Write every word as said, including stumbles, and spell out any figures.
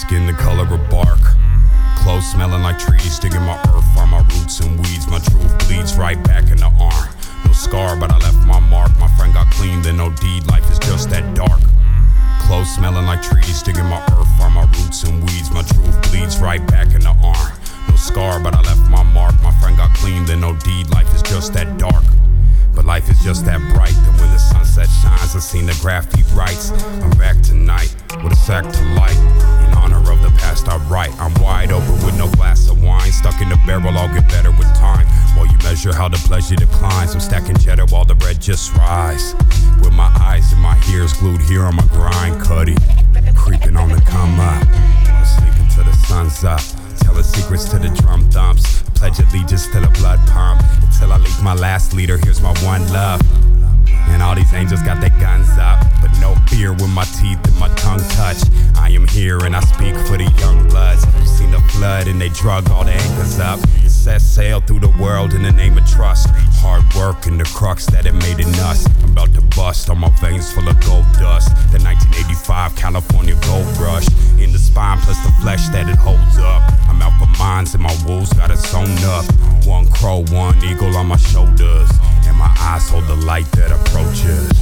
skin the color of bark. Clothes smelling like trees, digging my earth, find my roots and weeds. My truth bleeds right back in the arm. No scar, but I left my mark. My friend got clean, then no deed. Life is just that dark. Clothes smelling like trees, digging my earth, find my roots and weeds. My truth bleeds right back in the arm. No scar, but I left my mark. My friend got clean, then no deed. Life is just that dark. But life is just that bright that when the sunset shines, I seen the graffiti writes. I'm back tonight with a sack to light. In honor of the past I write. I'm wide open with no glass of wine. Stuck in the barrel, I'll get better with time. While you measure how the pleasure declines, I'm stacking cheddar while the red just rise. With my eyes and my ears glued here on my grind, Cuddy creeping on the come up. I'm sleeping till the sun's up. Telling secrets to the drum thumps. Pledge allegiance to the blood pump. Until I leak my last leader, here's my one love. And all these angels got their guns up, but no fear when my teeth and my tongue touch. I am here and I speak for the young bloods who seen the flood and they drug all the anchors up. It set sail through the world in the name of trust. Hard work and the crux that it made in us. I'm about to bust on my veins full of gold dust. The nineteen eighty-five California gold rush in the spine plus the flesh that it holds up. I'm out for mines and my wolves got it sewn up. One crow, one eagle on my shoulders, and my eyes hold the light that approaches.